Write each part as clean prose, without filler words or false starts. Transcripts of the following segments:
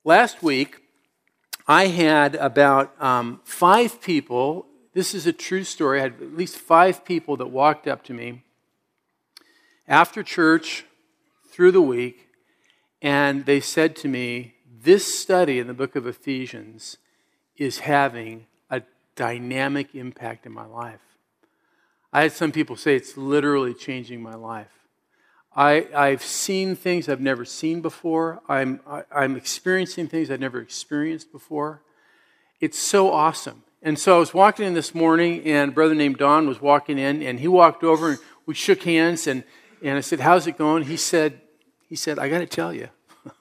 Last week, I had about 5 people. This is a true story. I had at least 5 people that walked up to me after church, through the week, and they said to me, this study in the book of Ephesians is having a dynamic impact in my life. I had some people say it's literally changing my life. I've seen things I've never seen before. I'm experiencing things I've never experienced before. It's so awesome. And so I was walking in this morning, and a brother named Don was walking in, and he walked over, and we shook hands, and I said, how's it going? He said, I got to tell you,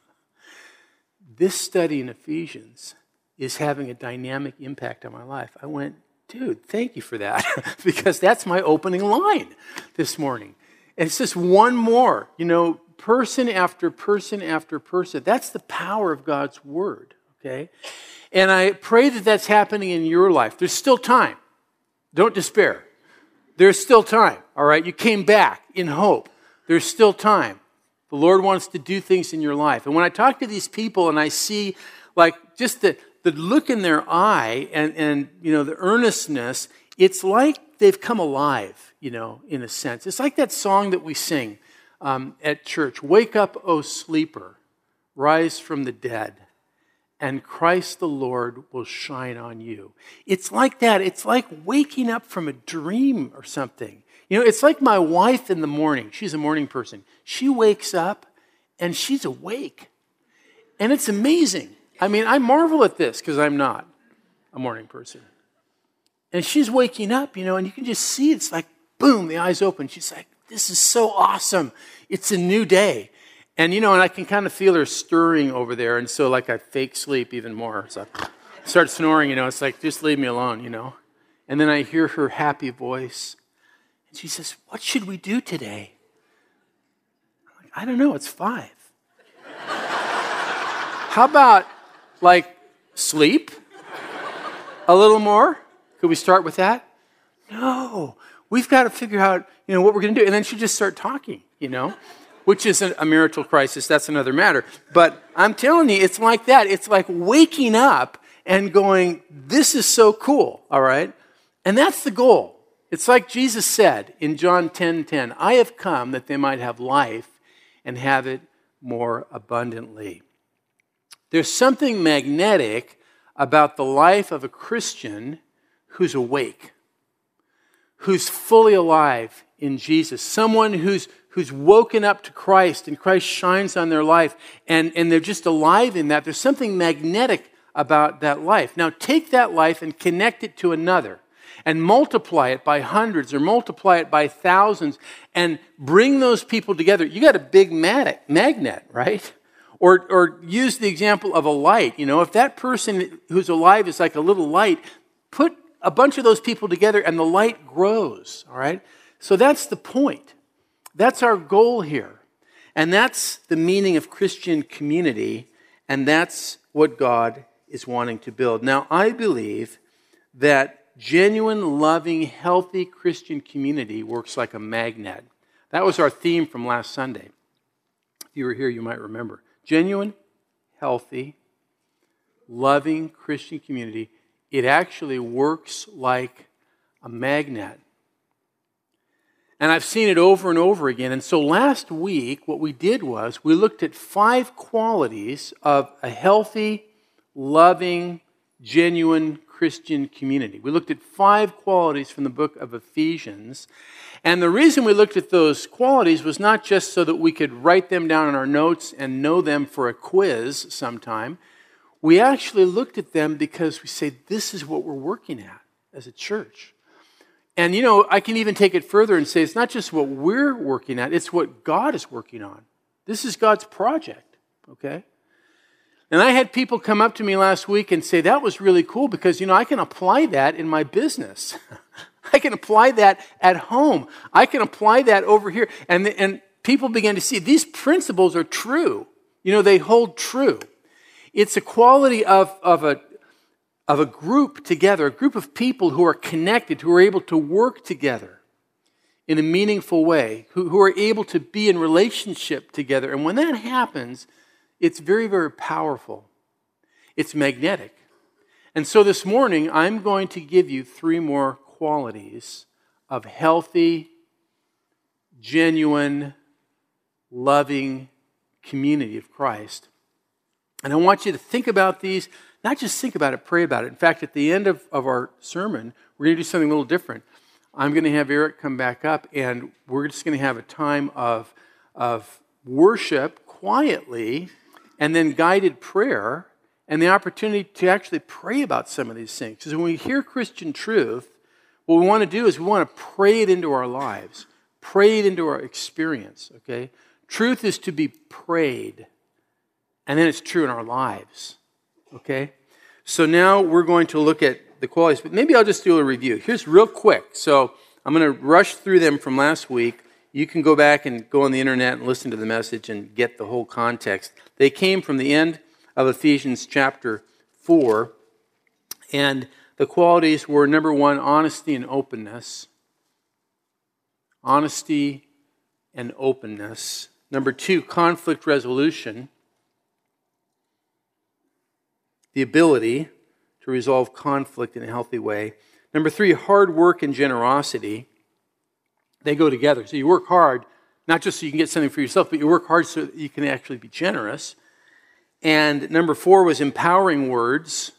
this study in Ephesians is having a dynamic impact on my life. I went, dude, thank you for that, because that's my opening line this morning. And it's just one more, person after person after person. That's the power of God's word, okay? And I pray that that's happening in your life. There's still time. Don't despair. There's still time, all right? You came back in hope. There's still time. The Lord wants to do things in your life. And when I talk to these people and I see just the look in their eye and the earnestness, it's like they've come alive, in a sense. It's like that song that we sing at church, "Wake up, O sleeper, rise from the dead, and Christ the Lord will shine on you." It's like that. It's like waking up from a dream or something. It's like my wife in the morning. She's a morning person. She wakes up and she's awake. And it's amazing. I mean, I marvel at this because I'm not a morning person. And she's waking up, and you can just see it's like, boom, the eyes open. She's like, this is so awesome. It's a new day. And, and I can kind of feel her stirring over there. And so, I fake sleep even more. So I start snoring, it's like, just leave me alone, And then I hear her happy voice. And she says, what should we do today? I'm like, I don't know, it's 5. How about, sleep a little more? Could we start with that? No, we've got to figure out, what we're going to do. And then she'll just start talking, which is a marital crisis. That's another matter. But I'm telling you, it's like that. It's like waking up and going, this is so cool, all right? And that's the goal. It's like Jesus said in John 10:10, I have come that they might have life and have it more abundantly. There's something magnetic about the life of a Christian who's awake, who's fully alive in Jesus, someone who's woken up to Christ and Christ shines on their life and they're just alive in that. There's something magnetic about that life. Now take that life and connect it to another and multiply it by hundreds or multiply it by thousands and bring those people together. You got a big magnet, right? Or use the example of a light. If that person who's alive is like a little light, put a bunch of those people together and the light grows, all right? So that's the point. That's our goal here. And that's the meaning of Christian community, and that's what God is wanting to build. Now, I believe that genuine, loving, healthy Christian community works like a magnet. That was our theme from last Sunday. If you were here, you might remember. Genuine, healthy, loving Christian community, it actually works like a magnet. And I've seen it over and over again. And so last week, what we did was we looked at 5 qualities of a healthy, loving, genuine Christian community. We looked at 5 qualities from the book of Ephesians. And the reason we looked at those qualities was not just so that we could write them down in our notes and know them for a quiz sometime. We actually looked at them because we say, this is what we're working at as a church. And, I can even take it further and say, it's not just what we're working at, it's what God is working on. This is God's project, okay? And I had people come up to me last week and say, that was really cool because, I can apply that in my business. I can apply that at home. I can apply that over here. And people began to see these principles are true. They hold true. It's a quality of a group together, a group of people who are connected, who are able to work together in a meaningful way, who are able to be in relationship together. And when that happens, it's very, very powerful. It's magnetic. And so this morning, I'm going to give you 3 more qualities of healthy, genuine, loving community of Christ. And I want you to think about these, not just think about it, pray about it. In fact, at the end of our sermon, we're going to do something a little different. I'm going to have Eric come back up, and we're just going to have a time of worship quietly, and then guided prayer, and the opportunity to actually pray about some of these things. Because when we hear Christian truth, what we want to do is we want to pray it into our lives, pray it into our experience, okay? Truth is to be prayed, and then it's true in our lives, okay? So now we're going to look at the qualities, but maybe I'll just do a review. Here's real quick. So I'm going to rush through them from last week. You can go back and go on the internet and listen to the message and get the whole context. They came from the end of Ephesians chapter 4, and the qualities were, number 1, honesty and openness. Honesty and openness. Number 2, conflict resolution. The ability to resolve conflict in a healthy way. Number 3, hard work and generosity. They go together. So you work hard, not just so you can get something for yourself, but you work hard so that you can actually be generous. And number 4 was empowering words.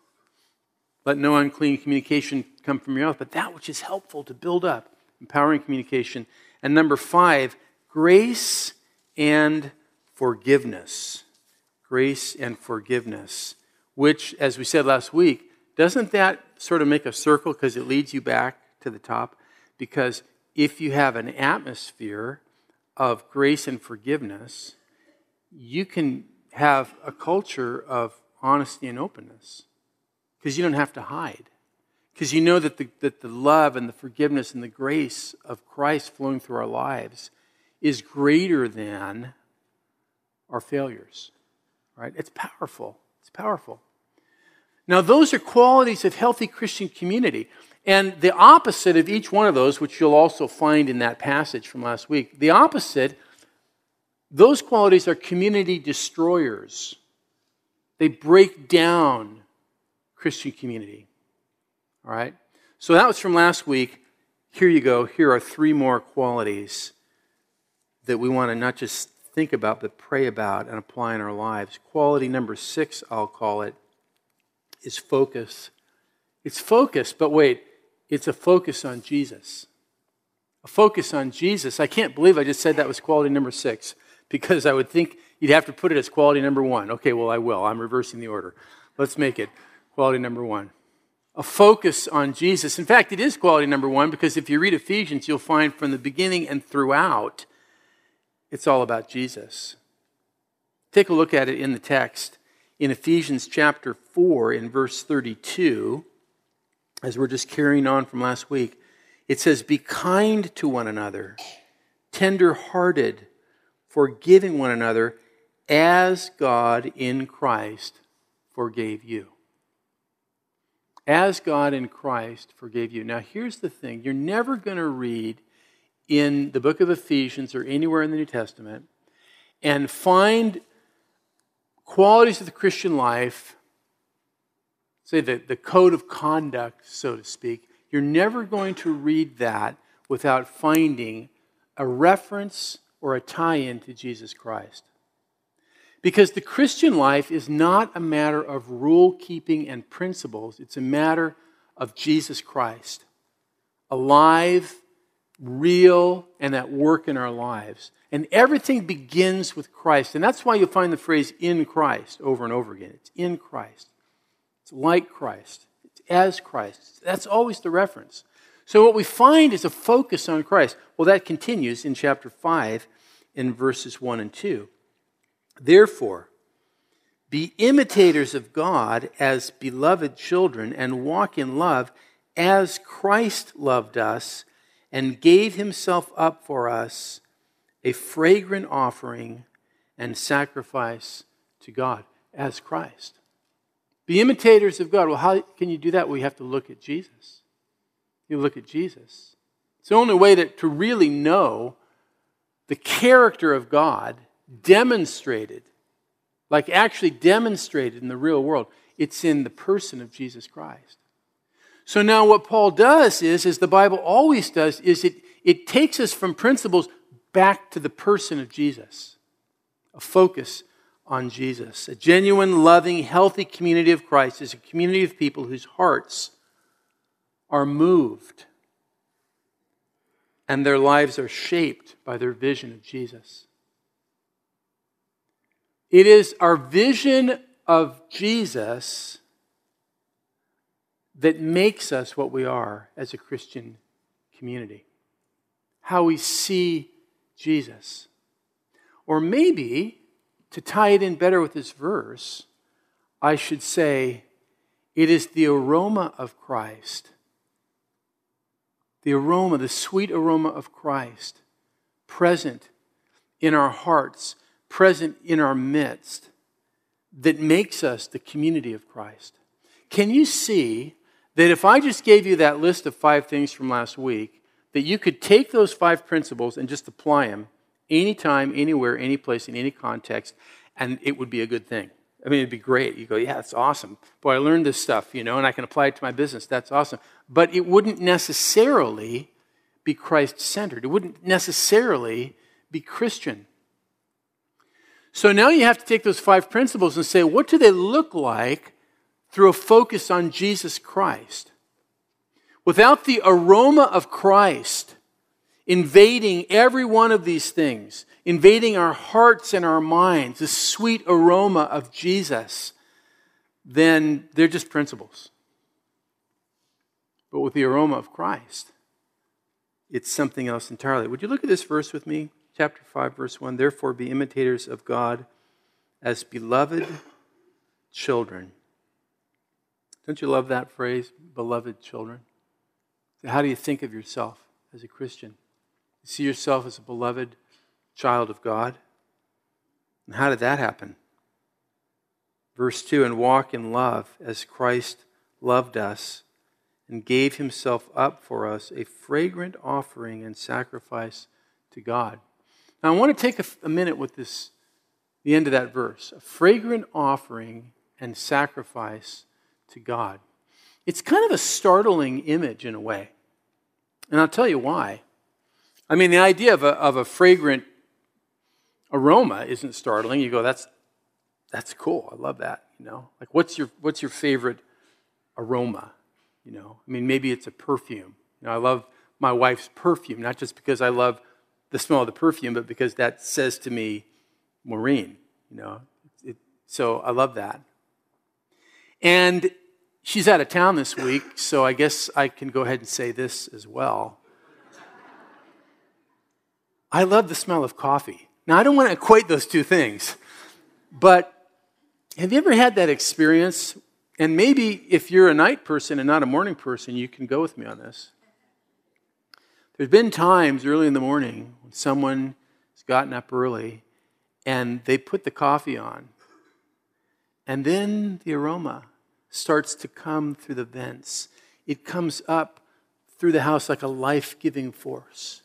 Let no unclean communication come from your mouth, but that which is helpful to build up. Empowering communication. And number 5, grace and forgiveness. Grace and forgiveness. Which, as we said last week, doesn't that sort of make a circle because it leads you back to the top? Because if you have an atmosphere of grace and forgiveness, you can have a culture of honesty and openness. Because you don't have to hide. Because you know that the love and the forgiveness and the grace of Christ flowing through our lives is greater than our failures. Right? It's powerful. It's powerful. Now, those are qualities of healthy Christian community. And the opposite of each one of those, which you'll also find in that passage from last week, the opposite, those qualities are community destroyers. They break down Christian community. All right? So that was from last week. Here you go. Here are 3 more qualities that we want to not just think about, but pray about and apply in our lives. Quality number 6, I'll call it, is focus. It's focus, but wait, it's a focus on Jesus. A focus on Jesus. I can't believe I just said that was quality number 6, because I would think you'd have to put it as quality number 1. Okay, well, I will. I'm reversing the order. Let's make it quality number 1. A focus on Jesus. In fact, it is quality number 1, because if you read Ephesians, you'll find from the beginning and throughout, it's all about Jesus. Take a look at it in the text. In Ephesians chapter 4, in verse 32, as we're just carrying on from last week, it says, "Be kind to one another, tender-hearted, forgiving one another, as God in Christ forgave you." As God in Christ forgave you. Now, here's the thing. You're never going to read in the book of Ephesians or anywhere in the New Testament and find qualities of the Christian life, say the code of conduct, so to speak. You're never going to read that without finding a reference or a tie-in to Jesus Christ. Because the Christian life is not a matter of rule-keeping and principles. It's a matter of Jesus Christ. Alive, real, and at work in our lives. And everything begins with Christ. And that's why you'll find the phrase "in Christ" over and over again. It's in Christ. It's like Christ. It's as Christ. That's always the reference. So what we find is a focus on Christ. Well, that continues in chapter 5 in verses 1 and 2. "Therefore, be imitators of God as beloved children, and walk in love as Christ loved us and gave himself up for us, a fragrant offering and sacrifice to God," as Christ. Be imitators of God. Well, how can you do that? Well, you have to look at Jesus. You look at Jesus. It's the only way to really know the character of God demonstrated like actually demonstrated in the real world. It's in the person of Jesus Christ. So now what Paul does is, as the Bible always does, is it takes us from principles back to the person of Jesus. A focus on Jesus. A genuine, loving, healthy community of Christ is a community of people whose hearts are moved and their lives are shaped by their vision of Jesus. It is our vision of Jesus that makes us what we are as a Christian community. How we see Jesus. Or maybe, to tie it in better with this verse, I should say, it is the aroma of Christ. The aroma, the sweet aroma of Christ, present in our hearts, present in our midst, that makes us the community of Christ. Can you see that if I just gave you that list of 5 things from last week, that you could take those 5 principles and just apply them anytime, anywhere, any place, in any context, and it would be a good thing? I mean, it'd be great. You go, yeah, that's awesome. Boy, I learned this stuff, and I can apply it to my business. That's awesome. But it wouldn't necessarily be Christ-centered. It wouldn't necessarily be Christian. So now you have to take those 5 principles and say, what do they look like through a focus on Jesus Christ? Without the aroma of Christ invading every one of these things, invading our hearts and our minds, the sweet aroma of Jesus, then they're just principles. But with the aroma of Christ, it's something else entirely. Would you look at this verse with me? Chapter 5, verse 1. Therefore, be imitators of God as beloved children. Don't you love that phrase, beloved children? How do you think of yourself as a Christian? You see yourself as a beloved child of God? And how did that happen? Verse 2, and walk in love as Christ loved us and gave himself up for us, a fragrant offering and sacrifice to God. Now I want to take a minute with the end of that verse. A fragrant offering and sacrifice to God. It's kind of a startling image in a way. And I'll tell you why. I mean, the idea of a fragrant aroma isn't startling. You go, that's cool. I love that. Like what's your favorite aroma? I mean, maybe it's a perfume. I love my wife's perfume, not just because I love the smell of the perfume, but because that says to me, Maureen. So I love that. And she's out of town this week, so I guess I can go ahead and say this as well. I love the smell of coffee. Now, I don't want to equate those two things, but have you ever had that experience? And maybe if you're a night person and not a morning person, you can go with me on this. There's been times early in the morning when someone has gotten up early and they put the coffee on, and then the aroma starts to come through the vents. It comes up through the house like a life-giving force.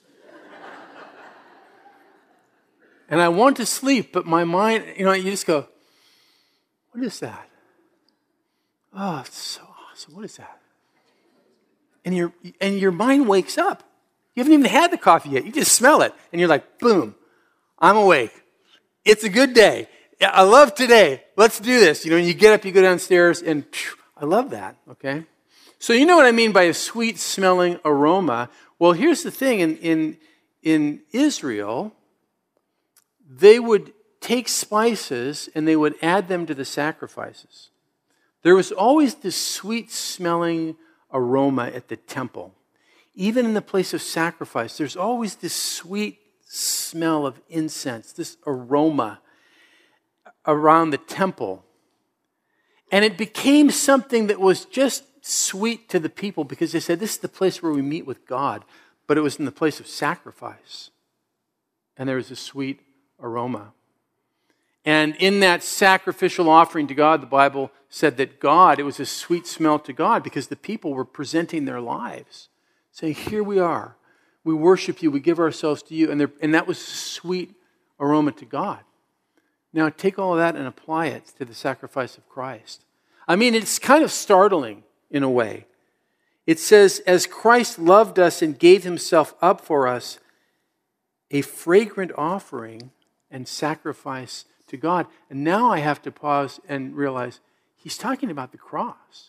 And I want to sleep, but my mind, you just go, what is that? Oh, it's so awesome. What is that? And your mind wakes up. You haven't even had the coffee yet. You just smell it. And you're like, boom, I'm awake. It's a good day. I love today. Let's do this. You get up, you go downstairs, and I love that, okay? So you know what I mean by a sweet-smelling aroma. Well, here's the thing. In Israel, they would take spices and they would add them to the sacrifices. There was always this sweet-smelling aroma at the temple. Even in the place of sacrifice, there's always this sweet smell of incense, this aroma around the temple. And it became something that was just sweet to the people because they said, this is the place where we meet with God. But it was in the place of sacrifice. And there was a sweet aroma. And in that sacrificial offering to God, the Bible said that it was a sweet smell to God because the people were presenting their lives, saying, here we are. We worship you. We give ourselves to you. And that was a sweet aroma to God. Now take all of that and apply it to the sacrifice of Christ. I mean, it's kind of startling in a way. It says, as Christ loved us and gave himself up for us, a fragrant offering and sacrifice to God. And now I have to pause and realize he's talking about the cross.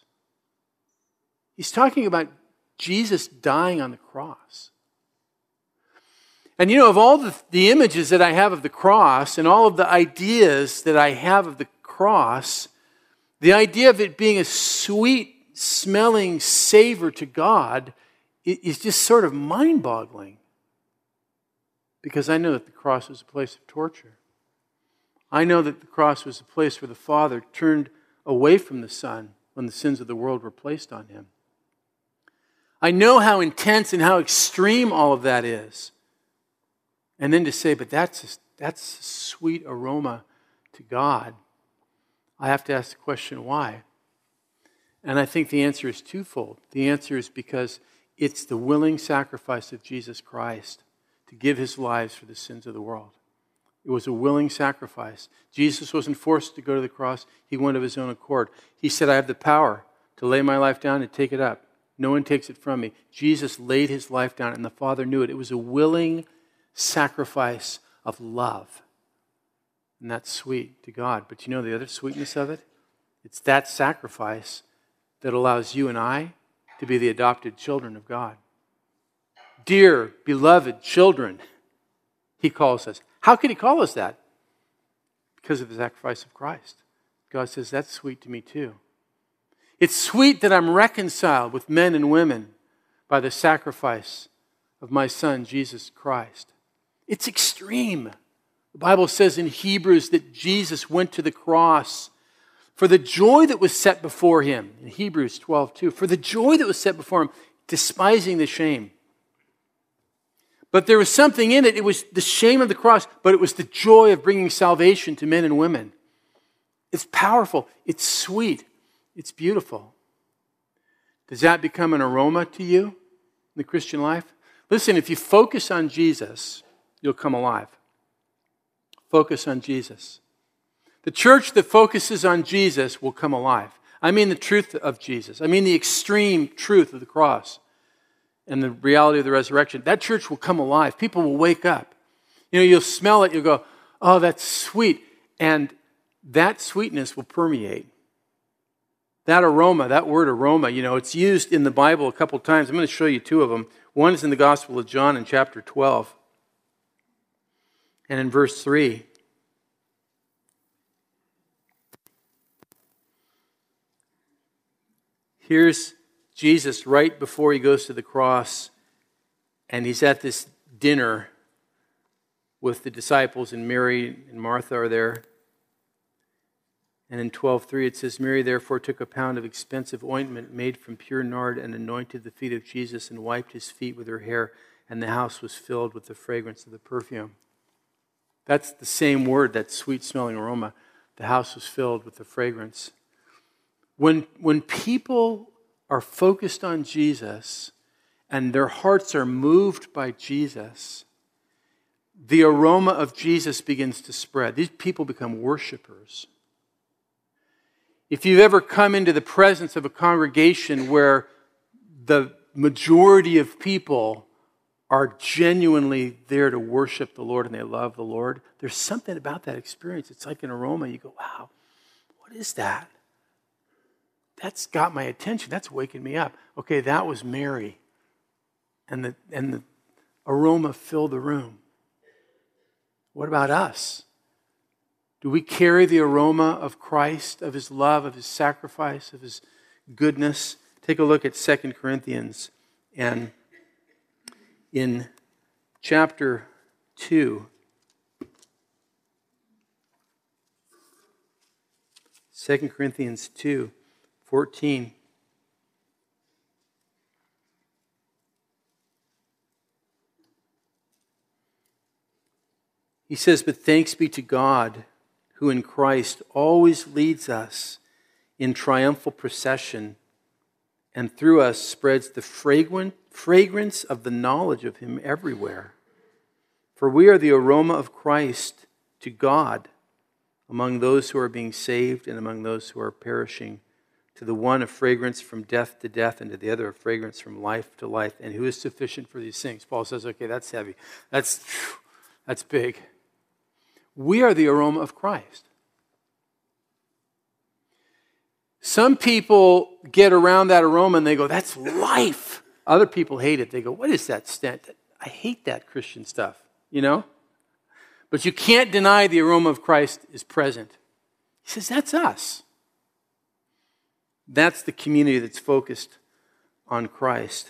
He's talking about Jesus dying on the cross. And you know, of all the images that I have of the cross and all of the ideas that I have of the cross, the idea of it being a sweet smelling savor to God is just sort of mind-boggling. Because I know that the cross was a place of torture. I know that the cross was a place where the Father turned away from the Son when the sins of the world were placed on him. I know how intense and how extreme all of that is. And then to say, but that's a sweet aroma to God. I have to ask the question, why? And I think the answer is twofold. The answer is because it's the willing sacrifice of Jesus Christ to give his lives for the sins of the world. It was a willing sacrifice. Jesus wasn't forced to go to the cross. He went of his own accord. He said, I have the power to lay my life down and take it up. No one takes it from me. Jesus laid his life down, and the Father knew it. It was a willing sacrifice of love. And that's sweet to God. But you know the other sweetness of it? It's that sacrifice that allows you and I to be the adopted children of God. Dear, beloved children, he calls us. How could he call us that? Because of the sacrifice of Christ. God says, that's sweet to me too. It's sweet that I'm reconciled with men and women by the sacrifice of my Son, Jesus Christ. It's extreme. The Bible says in Hebrews that Jesus went to the cross for the joy that was set before him. In Hebrews 12:2, for the joy that was set before him, despising the shame. But there was something in it. It was the shame of the cross, but it was the joy of bringing salvation to men and women. It's powerful. It's sweet. It's beautiful. Does that become an aroma to you in the Christian life? Listen, if you focus on Jesus, you'll come alive. Focus on Jesus. The church that focuses on Jesus will come alive. I mean the truth of Jesus. I mean the extreme truth of the cross and the reality of the resurrection. That church will come alive. People will wake up. You know, you'll smell it. You'll go, oh, that's sweet. And that sweetness will permeate. That aroma, that word aroma, you know, it's used in the Bible a couple times. I'm going to show you two of them. One is in the Gospel of John in chapter 12. And in verse 3. Here's Jesus right before he goes to the cross, and he's at this dinner with the disciples, and Mary and Martha are there. And in 12:3 it says, Mary therefore took a pound of expensive ointment made from pure nard and anointed the feet of Jesus and wiped his feet with her hair, and the house was filled with the fragrance of the perfume. That's the same word, that sweet-smelling aroma. The house was filled with the fragrance. When people are focused on Jesus and their hearts are moved by Jesus, the aroma of Jesus begins to spread. These people become worshipers. If you've ever come into the presence of a congregation where the majority of people are genuinely there to worship the Lord and they love the Lord, there's something about that experience. It's like an aroma. You go, wow, what is that? That's got my attention. That's waking me up. Okay, that was Mary. And the aroma filled the room. What about us? Do we carry the aroma of Christ, of his love, of his sacrifice, of his goodness? Take a look at 2 Corinthians. And in chapter 2, 2 Corinthians 2:14. He says, but thanks be to God, who in Christ always leads us in triumphal procession and through us spreads the fragrance of the knowledge of him everywhere. For we are the aroma of Christ to God among those who are being saved and among those who are perishing. To the one a fragrance from death to death, and to the other a fragrance from life to life. And who is sufficient for these things? Paul says, okay, that's heavy. That's big. We are the aroma of Christ. Some people get around that aroma and they go, that's life. Other people hate it. They go, what is that stench? I hate that Christian stuff, you know? But you can't deny the aroma of Christ is present. He says, that's us. That's the community that's focused on Christ.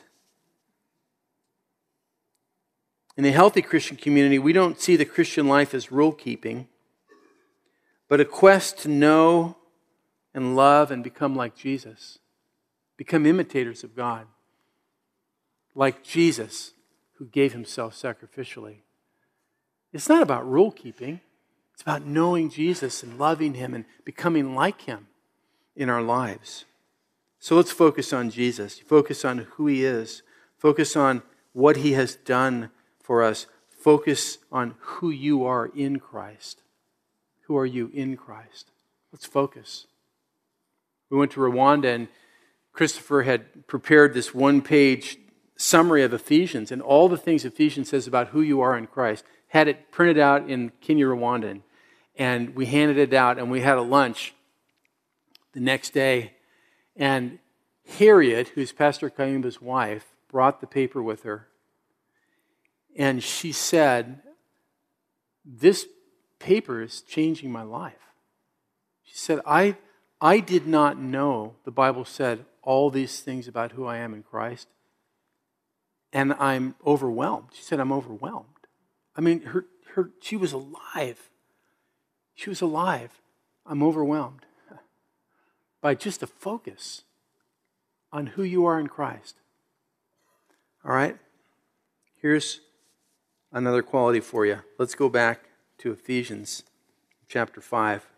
In a healthy Christian community, we don't see the Christian life as rule-keeping, but a quest to know and love and become like Jesus. Become imitators of God. Like Jesus, who gave himself sacrificially. It's not about rule-keeping. It's about knowing Jesus and loving him and becoming like him in our lives. So let's focus on Jesus. Focus on who he is. Focus on what he has done for us. Focus on who you are in Christ. Who are you in Christ? Let's focus. We went to Rwanda and Christopher had prepared this one-page summary of Ephesians and all the things Ephesians says about who you are in Christ. Had it printed out in Kinyarwanda, and we handed it out, and we had a lunch the next day. And Harriet, who's Pastor Kayumba's wife, brought the paper with her. And she said, this paper is changing my life. She said, I did not know the Bible said all these things about who I am in Christ. And I'm overwhelmed. She said, I'm overwhelmed. I mean, she was alive. She was alive. I'm overwhelmed by just a focus on who you are in Christ. All right? Here's another quality for you. Let's go back to Ephesians chapter 5.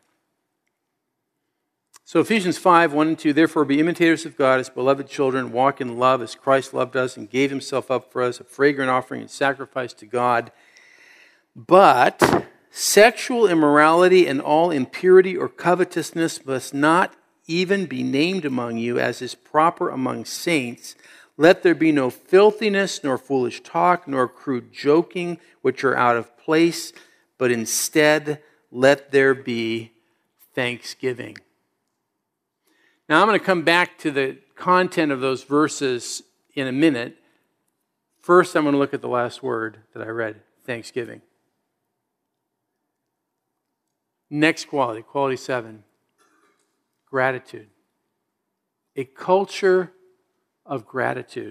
So Ephesians 5, 1 and 2, therefore be imitators of God as beloved children, walk in love as Christ loved us and gave himself up for us, a fragrant offering and sacrifice to God. But sexual immorality and all impurity or covetousness must not even be named among you, as is proper among saints. Let there be no filthiness, nor foolish talk, nor crude joking, which are out of place, but instead let there be thanksgiving. Now I'm going to come back to the content of those verses in a minute. First, I'm going to look at the last word that I read, thanksgiving. Next quality, quality 7, gratitude. A culture of gratitude.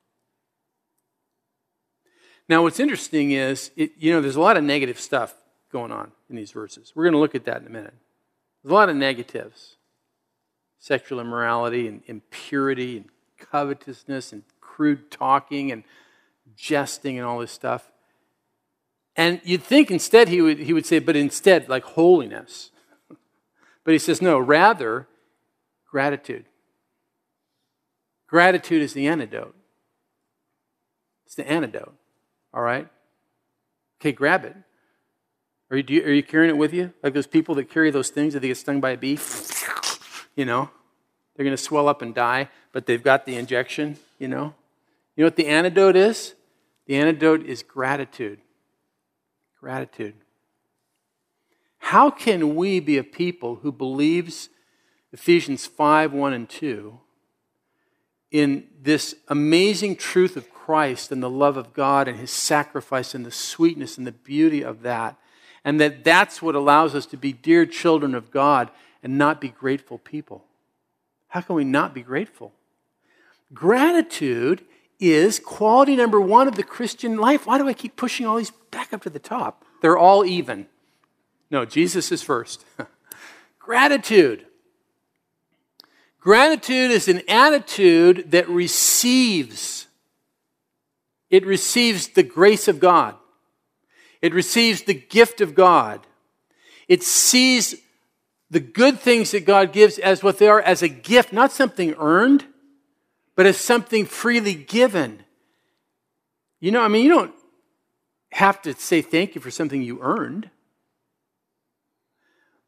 Now, what's interesting is, there's a lot of negative stuff going on in these verses. We're going to look at that in a minute. There's a lot of negatives. Sexual immorality and impurity and covetousness and crude talking and jesting and all this stuff. And you'd think instead he would say, but instead, like holiness. But he says, no, rather, gratitude. Gratitude is the antidote. It's the antidote, all right? Okay, grab it. Are you carrying it with you? Like those people that carry those things that they get stung by a bee? They're going to swell up and die, but they've got the injection, You know what the antidote is? The antidote is gratitude. Gratitude. How can we be a people who believes Ephesians 5, 1 and 2 in this amazing truth of Christ and the love of God and his sacrifice and the sweetness and the beauty of that, and that's what allows us to be dear children of God and not be grateful people? How can we not be grateful? Gratitude is quality number 1 of the Christian life. Why do I keep pushing all these back up to the top? They're all even. No, Jesus is first. Gratitude. Gratitude is an attitude that receives. It receives the grace of God. It receives the gift of God. It sees the good things that God gives as what they are, as a gift, not something earned, but as something freely given. You don't have to say thank you for something you earned.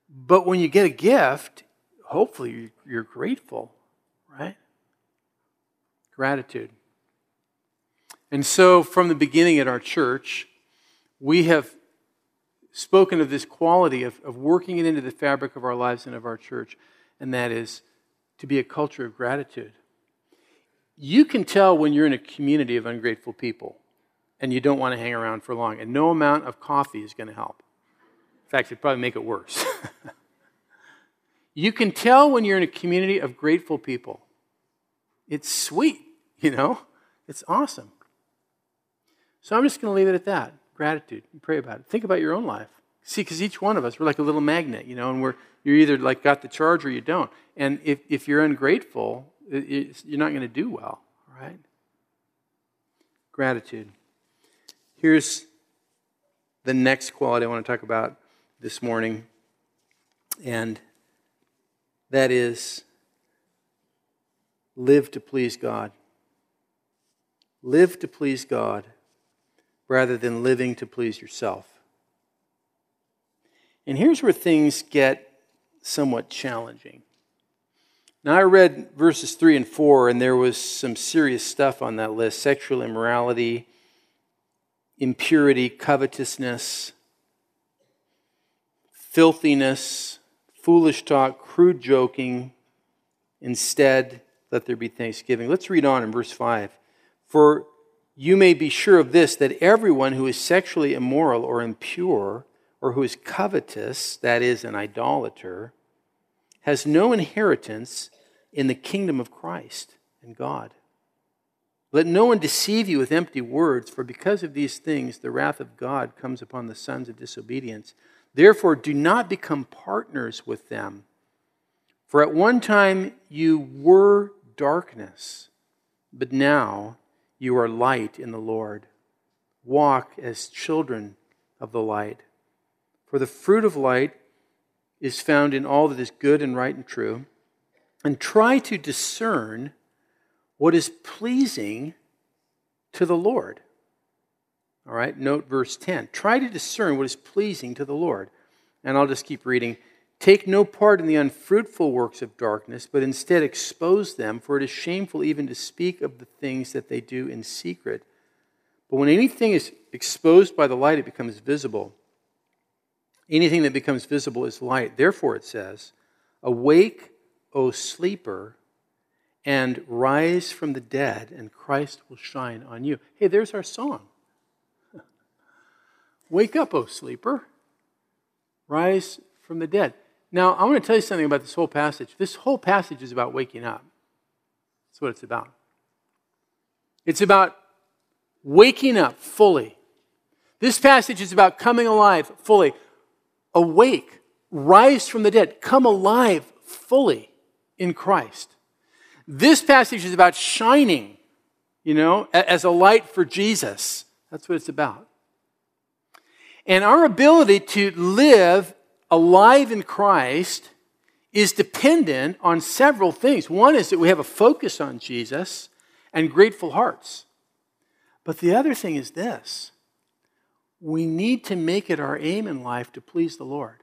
But when you get a gift, hopefully you're grateful, right? Gratitude. And so from the beginning at our church, we have spoken of this quality of working it into the fabric of our lives and of our church, and that is to be a culture of gratitude. You can tell when you're in a community of ungrateful people and you don't want to hang around for long, and no amount of coffee is going to help. In fact, it'd probably make it worse. You can tell when you're in a community of grateful people. It's sweet, It's awesome. So I'm just going to leave it at that. Gratitude. Pray about it. Think about your own life. See, because each one of us, we're like a little magnet, and you're either like got the charge or you don't. And if you're ungrateful, you're not going to do well, right? Gratitude. Here's the next quality I want to talk about this morning, and that is live to please God. Live to please God rather than living to please yourself. And here's where things get somewhat challenging. Now, I read verses 3 and 4, and there was some serious stuff on that list. Sexual immorality, impurity, covetousness, filthiness, foolish talk, crude joking. Instead, let there be thanksgiving. Let's read on in verse 5. For you may be sure of this, that everyone who is sexually immoral or impure, or who is covetous, that is, an idolater, has no inheritance in the kingdom of Christ and God. Let no one deceive you with empty words, for because of these things the wrath of God comes upon the sons of disobedience. Therefore, do not become partners with them. For at one time you were darkness, but now you are light in the Lord. Walk as children of the light. For the fruit of light is found in all that is good and right and true. And try to discern what is pleasing to the Lord. All right, note verse 10. Try to discern what is pleasing to the Lord. And I'll just keep reading. Take no part in the unfruitful works of darkness, but instead expose them, for it is shameful even to speak of the things that they do in secret. But when anything is exposed by the light, it becomes visible. Anything that becomes visible is light. Therefore, it says, awake, O sleeper, and rise from the dead, and Christ will shine on you. Hey, there's our song. Wake up, O sleeper. Rise from the dead. Now, I want to tell you something about this whole passage. This whole passage is about waking up. That's what it's about. It's about waking up fully. This passage is about coming alive fully. Awake, rise from the dead, come alive fully in Christ. This passage is about shining, as a light for Jesus. That's what it's about. And our ability to live alive in Christ is dependent on several things. One is that we have a focus on Jesus and grateful hearts. But the other thing is this. We need to make it our aim in life to please the Lord.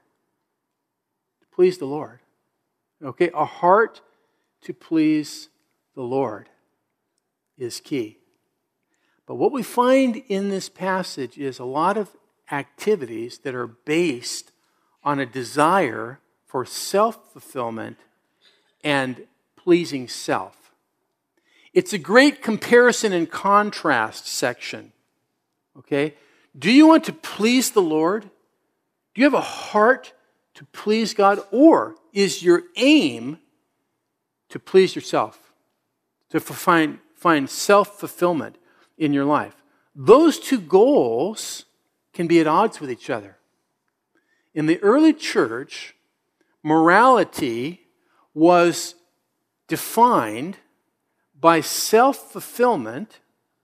To please the Lord. Okay, a heart to please the Lord is key. But what we find in this passage is a lot of activities that are based on a desire for self-fulfillment and pleasing self. It's a great comparison and contrast section. Okay? Do you want to please the Lord? Do you have a heart to please God? Or is your aim to please yourself? To find self-fulfillment in your life? Those two goals can be at odds with each other. In the early church, morality was defined by self-fulfillment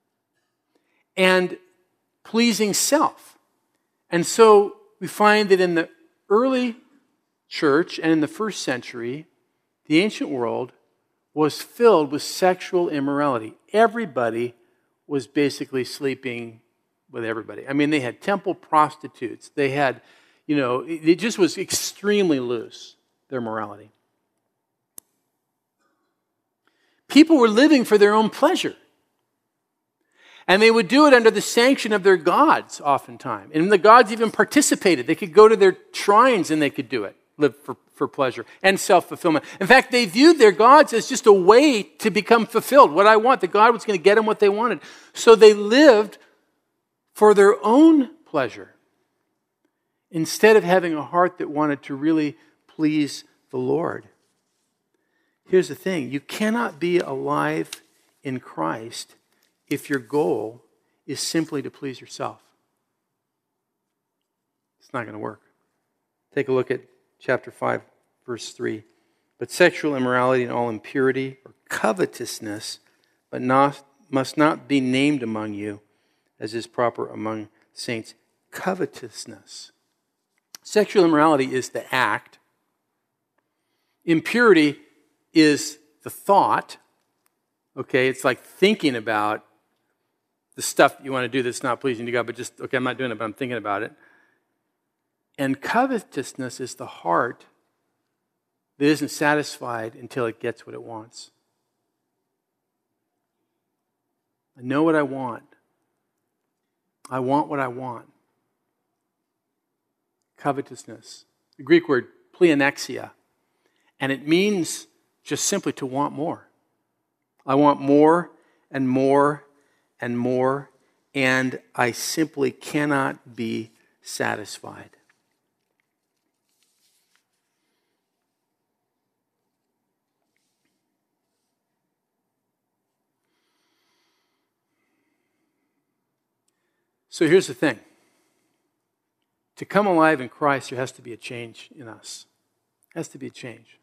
and pleasing self. And so we find that in the early church and in the first century, the ancient world was filled with sexual immorality. Everybody was basically sleeping with everybody. I mean, they had temple prostitutes. They had, it just was extremely loose, their morality. People were living for their own pleasure. And they would do it under the sanction of their gods oftentimes. And the gods even participated. They could go to their shrines and they could do it, live for pleasure and self-fulfillment. In fact, they viewed their gods as just a way to become fulfilled. What I want, the God was going to get them what they wanted. So they lived for their own pleasure instead of having a heart that wanted to really please the Lord. Here's the thing. You cannot be alive in Christ if your goal is simply to please yourself. It's not going to work. Take a look at chapter 5, verse 3. But sexual immorality and all impurity or covetousness must not be named among you, as is proper among saints. Covetousness. Sexual immorality is the act. Impurity is the thought. Okay, it's like thinking about the stuff you want to do that's not pleasing to God, but just, okay, I'm not doing it, but I'm thinking about it. And covetousness is the heart that isn't satisfied until it gets what it wants. I know what I want. I want what I want. Covetousness. The Greek word pleonexia. And it means just simply to want more. I want more and more and more, and I simply cannot be satisfied. So here's the thing. To come alive in Christ, there has to be a change in us. There has to be a change.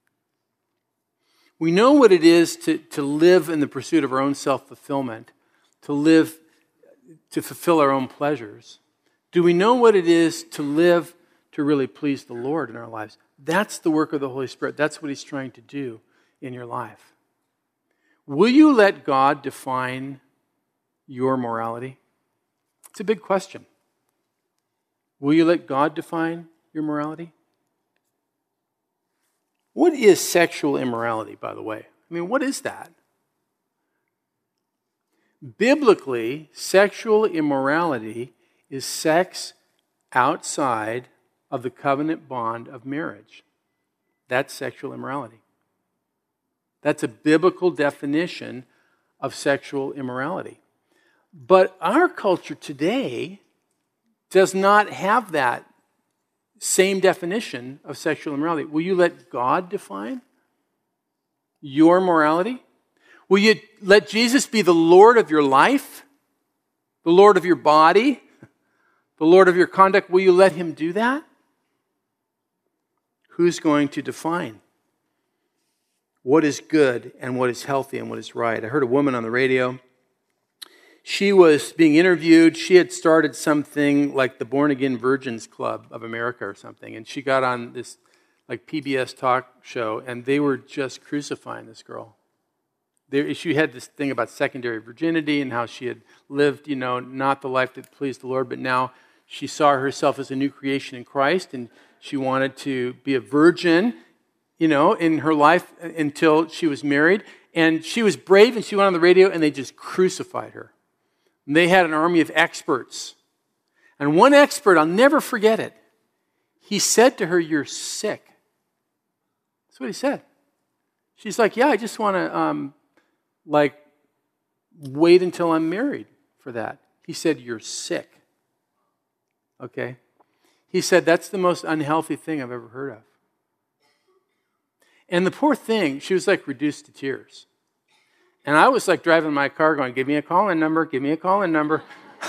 We know what it is to live in the pursuit of our own self-fulfillment, to fulfill our own pleasures. Do we know what it is to live to really please the Lord in our lives? That's the work of the Holy Spirit. That's what He's trying to do in your life. Will you let God define your morality? It's a big question. Will you let God define your morality? What is sexual immorality, by the way? I mean, what is that? Biblically, sexual immorality is sex outside of the covenant bond of marriage. That's sexual immorality. That's a biblical definition of sexual immorality. But our culture today does not have that same definition of sexual immorality. Will you let God define your morality? Will you let Jesus be the Lord of your life, the Lord of your body, the Lord of your conduct? Will you let Him do that? Who's going to define what is good and what is healthy and what is right? I heard a woman on the radio. She was being interviewed. She had started something like the Born Again Virgins Club of America or something. And she got on this like PBS talk show, and they were just crucifying this girl. She had this thing about secondary virginity and how she had lived, not the life that pleased the Lord, but now she saw herself as a new creation in Christ, and she wanted to be a virgin, in her life until she was married. And she was brave, and she went on the radio, and they just crucified her. And they had an army of experts. And one expert, I'll never forget it, he said to her, "You're sick." That's what he said. She's like, "Yeah, I just want to wait until I'm married for that." He said, "You're sick." Okay? He said, "That's the most unhealthy thing I've ever heard of." And the poor thing, she was like reduced to tears. And I was like driving my car going, "Give me a call-in number, give me a call-in number."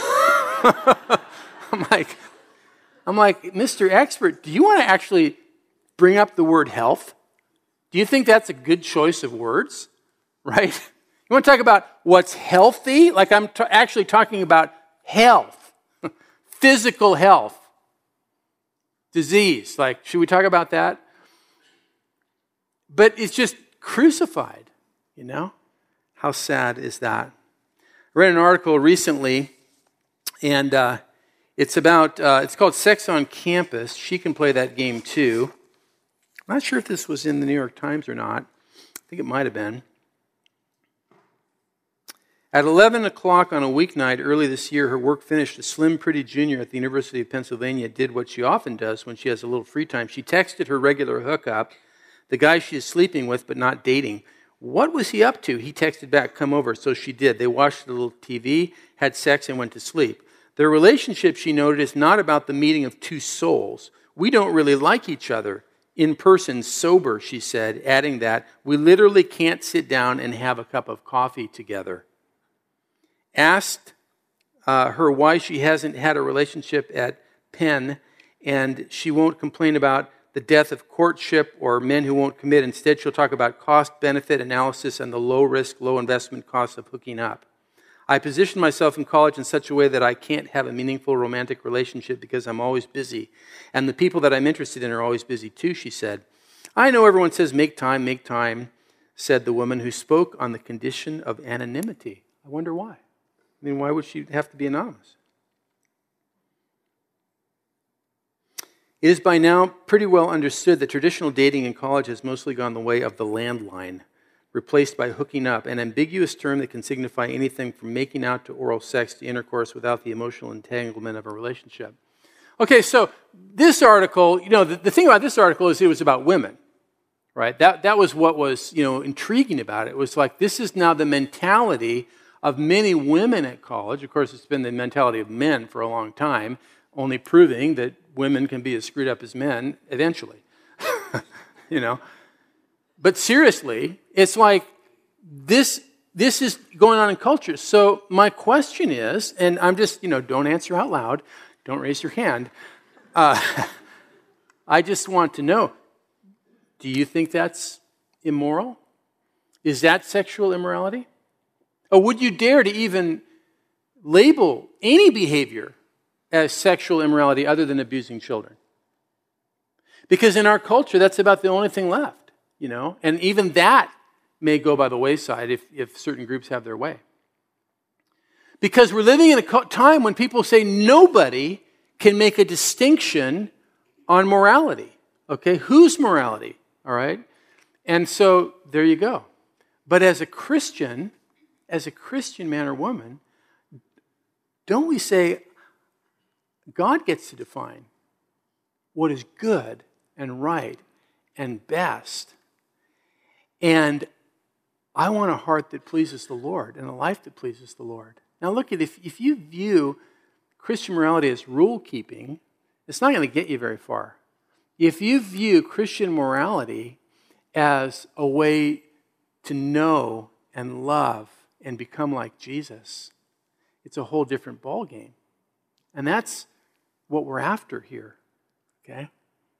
I'm like, "Mr. Expert, do you want to actually bring up the word health? Do you think that's a good choice of words?" Right? You want to talk about what's healthy? Like I'm actually talking about health, physical health, disease. Like, should we talk about that? But it's just crucified, How sad is that? I read an article recently, and It's called Sex on Campus. She can play that game too. I'm not sure if this was in the New York Times or not. I think it might have been. At 11 o'clock on a weeknight early this year, her work finished. A slim, pretty junior at the University of Pennsylvania did what she often does when she has a little free time. She texted her regular hookup, the guy she is sleeping with but not dating. What was he up to? He texted back, come over. So she did. They watched a little TV, had sex, and went to sleep. Their relationship, she noted, is not about the meeting of two souls. We don't really like each other. In person, sober, she said, adding that we literally can't sit down and have a cup of coffee together. Asked her why she hasn't had a relationship at Penn, and she won't complain about the death of courtship or men who won't commit. Instead, she'll talk about cost-benefit analysis and the low-risk, low-investment costs of hooking up. I positioned myself in college in such a way that I can't have a meaningful romantic relationship because I'm always busy. And the people that I'm interested in are always busy too, she said. I know everyone says, make time, said the woman who spoke on the condition of anonymity. I wonder why. I mean, why would she have to be anonymous? It is by now pretty well understood that traditional dating in college has mostly gone the way of the landline, replaced by hooking up, an ambiguous term that can signify anything from making out to oral sex to intercourse without the emotional entanglement of a relationship. Okay, so this article, the thing about this article is it was about women, right? That was what was, intriguing about it. It was like, this is now the mentality of many women at college. Of course, it's been the mentality of men for a long time, only proving that women can be as screwed up as men eventually. But seriously, it's like this is going on in culture. So my question is, and I'm just, don't answer out loud, don't raise your hand. I just want to know, do you think that's immoral? Is that sexual immorality? Or would you dare to even label any behavior as sexual immorality other than abusing children? Because in our culture, that's about the only thing left, and even that may go by the wayside if certain groups have their way. Because we're living in a time when people say nobody can make a distinction on morality. Okay, whose morality? All right? And so there you go. But as a Christian man or woman, don't we say God gets to define what is good and right and best? And I want a heart that pleases the Lord and a life that pleases the Lord. Now look, if you view Christian morality as rule-keeping, it's not going to get you very far. If you view Christian morality as a way to know and love and become like Jesus, it's a whole different ballgame. And that's what we're after here, okay?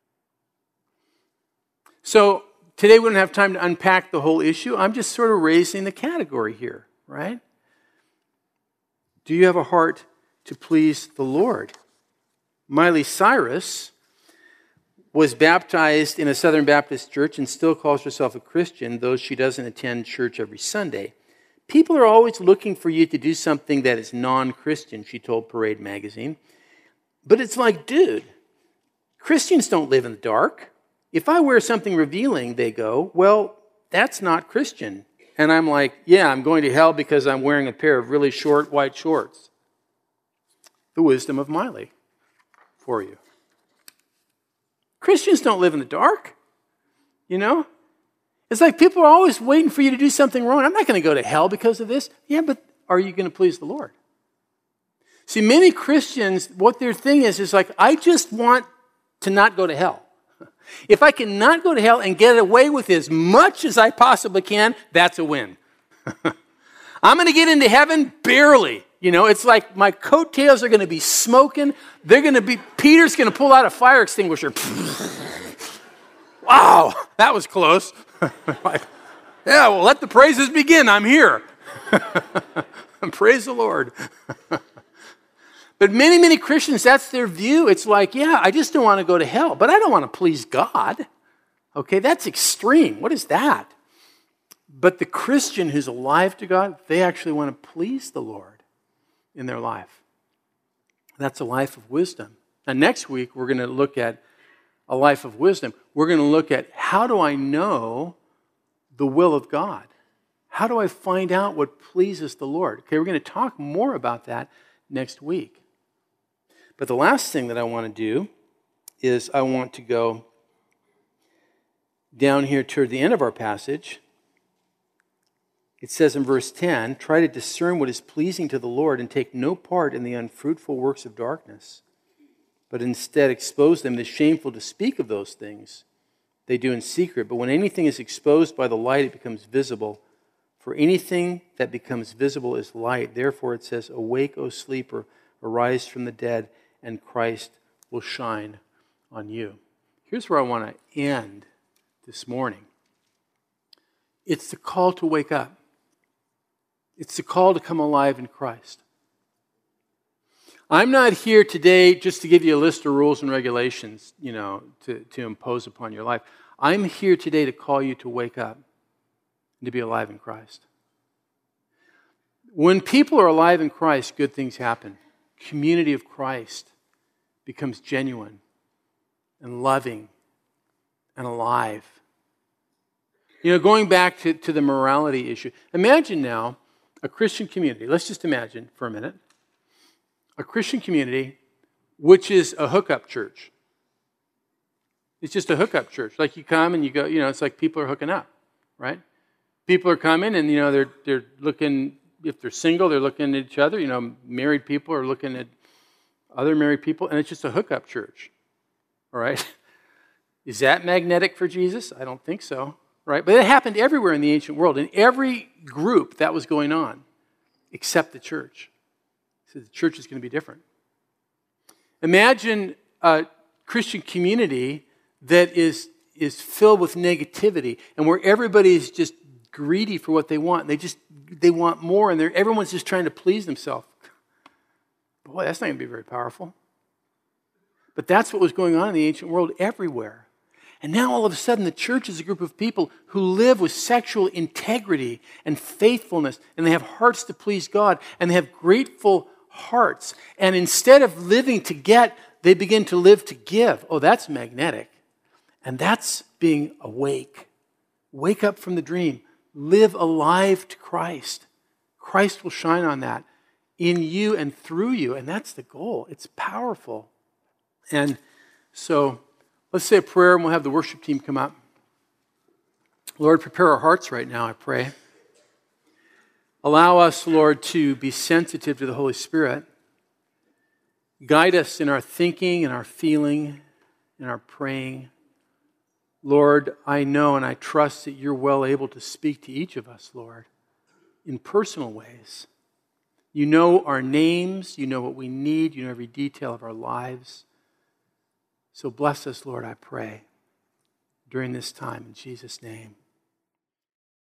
So today we don't have time to unpack the whole issue. I'm just sort of raising the category here, right? Do you have a heart to please the Lord? Miley Cyrus was baptized in a Southern Baptist church and still calls herself a Christian, though she doesn't attend church every Sunday. People are always looking for you to do something that is non-Christian, she told Parade magazine. But it's like, dude, Christians don't live in the dark. If I wear something revealing, they go, well, that's not Christian. And I'm like, yeah, I'm going to hell because I'm wearing a pair of really short white shorts. The wisdom of Miley for you. Christians don't live in the dark, It's like people are always waiting for you to do something wrong. I'm not going to go to hell because of this. Yeah, but are you going to please the Lord? See, many Christians, what their thing is like, I just want to not go to hell. If I can not go to hell and get away with as much as I possibly can, that's a win. I'm going to get into heaven barely. It's like my coattails are going to be smoking. Peter's going to pull out a fire extinguisher. Wow, that was close. Yeah, well, let the praises begin. I'm here. Praise the Lord. But many, many Christians, that's their view. It's like, yeah, I just don't want to go to hell, but I don't want to please God. Okay, that's extreme. What is that? But the Christian who's alive to God, they actually want to please the Lord in their life. That's a life of wisdom. Now, next week, we're going to look at a life of wisdom. We're going to look at how do I know the will of God? How do I find out what pleases the Lord? Okay, we're going to talk more about that next week. But the last thing that I want to do is I want to go down here toward the end of our passage. It says in verse 10, try to discern what is pleasing to the Lord and take no part in the unfruitful works of darkness, but instead expose them. It is shameful to speak of those things they do in secret. But when anything is exposed by the light, it becomes visible. For anything that becomes visible is light. Therefore it says, awake, O sleeper, arise from the dead, and Christ will shine on you. Here's where I want to end this morning. It's the call to wake up. It's the call to come alive in Christ. I'm not here today just to give you a list of rules and regulations, to impose upon your life. I'm here today to call you to wake up and to be alive in Christ. When people are alive in Christ, good things happen. Community of Christ becomes genuine and loving and alive. Going back to the morality issue, imagine now a Christian community. Let's just imagine for a minute. A Christian community which is a hookup church. It's just a hookup church. Like you come and you go, it's like people are hooking up, right? People are coming and, they're looking, if they're single, they're looking at each other. Married people are looking at other married people, and it's just a hookup church, all right? Is that magnetic for Jesus? I don't think so, right? But it happened everywhere in the ancient world, in every group that was going on, except the church. So the church is going to be different. Imagine a Christian community that is filled with negativity and where everybody is just greedy for what they want. They want more, and everyone's just trying to please themselves. Boy, that's not going to be very powerful. But that's what was going on in the ancient world everywhere. And now all of a sudden the church is a group of people who live with sexual integrity and faithfulness, and they have hearts to please God, and they have grateful hearts. And instead of living to get, they begin to live to give. Oh, that's magnetic. And that's being awake. Wake up from the dream. Live alive to Christ. Christ will shine on that in you and through you. And that's the goal. It's powerful. And so let's say a prayer and we'll have the worship team come up. Lord, prepare our hearts right now, I pray. Allow us, Lord, to be sensitive to the Holy Spirit. Guide us in our thinking and our feeling and our praying. Lord, I know and I trust that you're well able to speak to each of us, Lord, in personal ways. You know our names. You know what we need. You know every detail of our lives. So bless us, Lord, I pray, during this time. In Jesus' name.